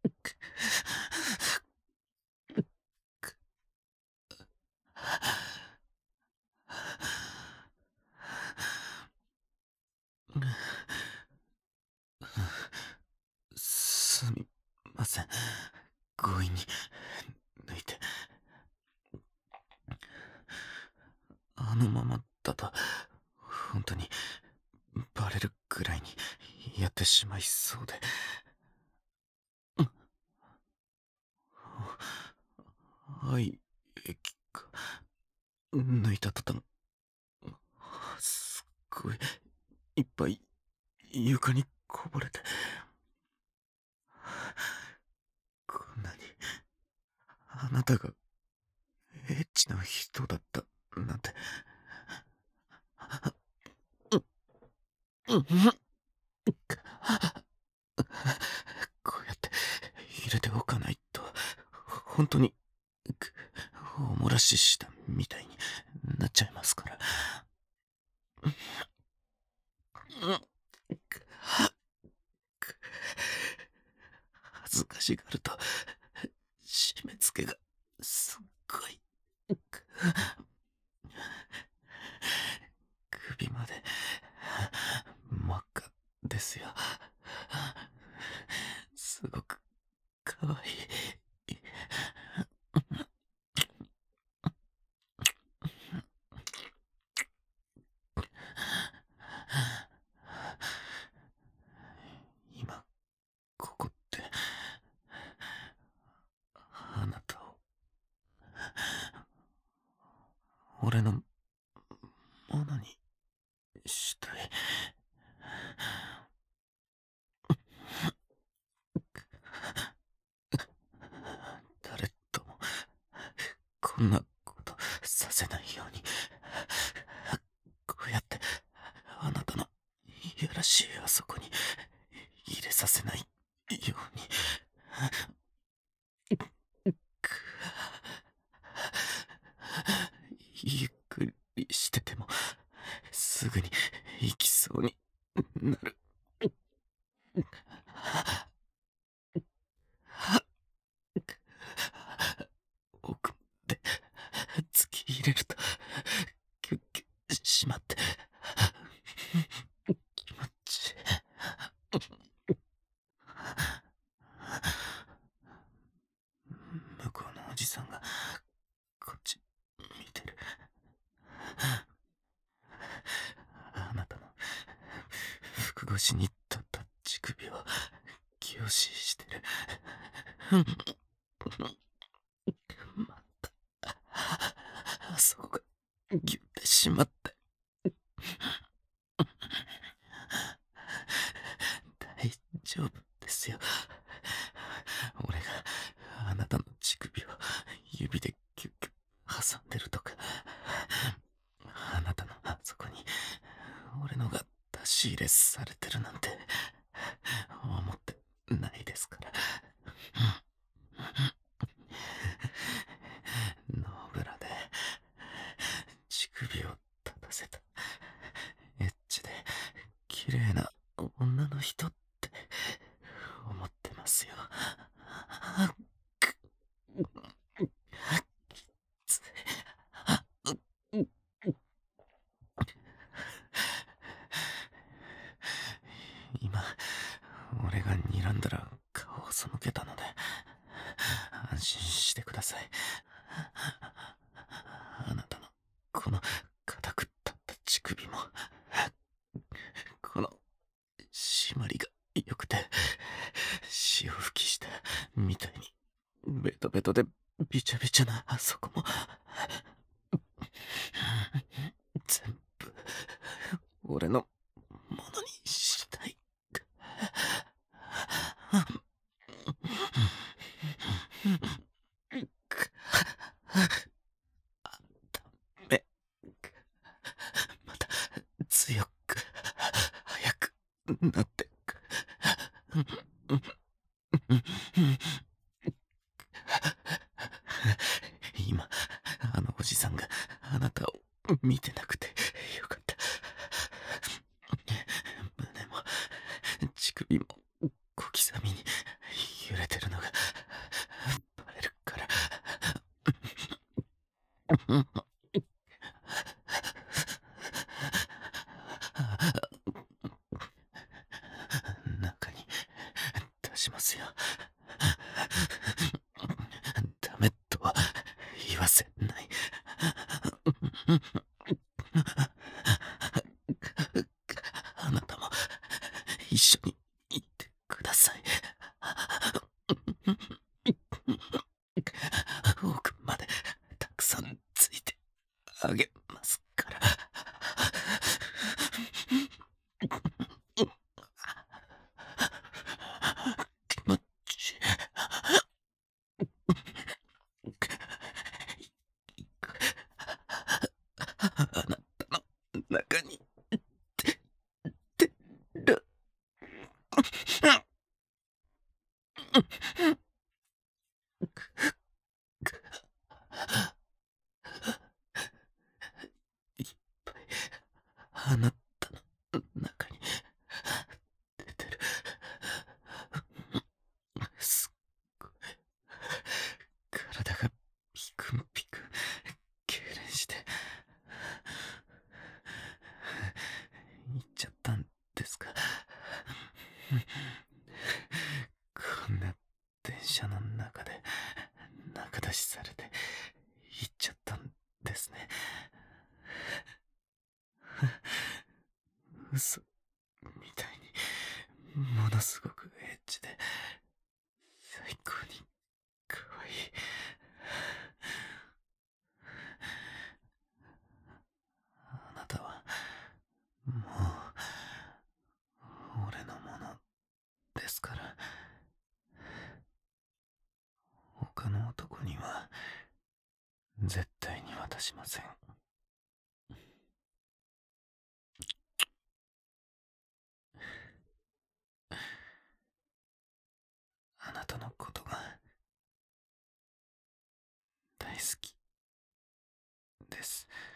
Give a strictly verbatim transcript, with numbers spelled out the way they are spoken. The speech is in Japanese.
すみません。強引に抜いて。あのままだと、本当にバレるくらいにやってしまいそうで。はい液が抜いた途端、すっごいいっぱい床にこぼれて、こんなにあなたがエッチな人だったなんて。うんうんこうやって入れておかないと、本当におもらししたみたいになっちゃいますから。恥ずかしがると締め付けがすっごい。首まで真っ赤ですよ。すごくかわいい。今ここってあなたを俺のものにしたい。誰ともこんなことさせないように、こうやってあなたのいやらしいあそこに入れさせないように。ゆっくりしててもすぐに行きそうになる。奥まで突き入れるとキュッキュッしまって、気持ちいい。向こうのおじさんがこっち見てる。あなたの服越しに立った乳首を凝視してる。またあそこがギュってしまって。大丈夫ですよ。俺があなたの乳首を指でキュッキュッ挟んでるとか、あなたのあそこに俺のが出し入れされてるなんて思ってないですから。ノーブラで乳首を立たせたエッチで綺麗な女の人って思ってますよ。きつい。今俺が睨んだら顔を背けたので安心してください。あなたのこの固く立った乳首も、この締まりが良くて潮吹きしたみたいにベトベトでビチャビチャなあそこも全部俺のものにしたい。ダメ。また強く早くなってく。今あのおじさんがあなたを見てなくてよかった。胸も乳首も小刻みに揺れてるのがバレるから。中に出しますよ。ダメとは言わせない。あなたも一緒に行ってください。奥までたくさんついてあげますから。気持ちいい。あなたの中に出る。いっぱいあなたの中に出てる。すっごい体がピクンピクン痙攣して行っちゃったんですか。こんな電車の中で仲出しされて行っちゃったんですね。嘘みたいにものすごくエッチで最高に可愛い。あなたはもう俺のものですから。他の男には絶対に渡しません。あなたのことが大好きです。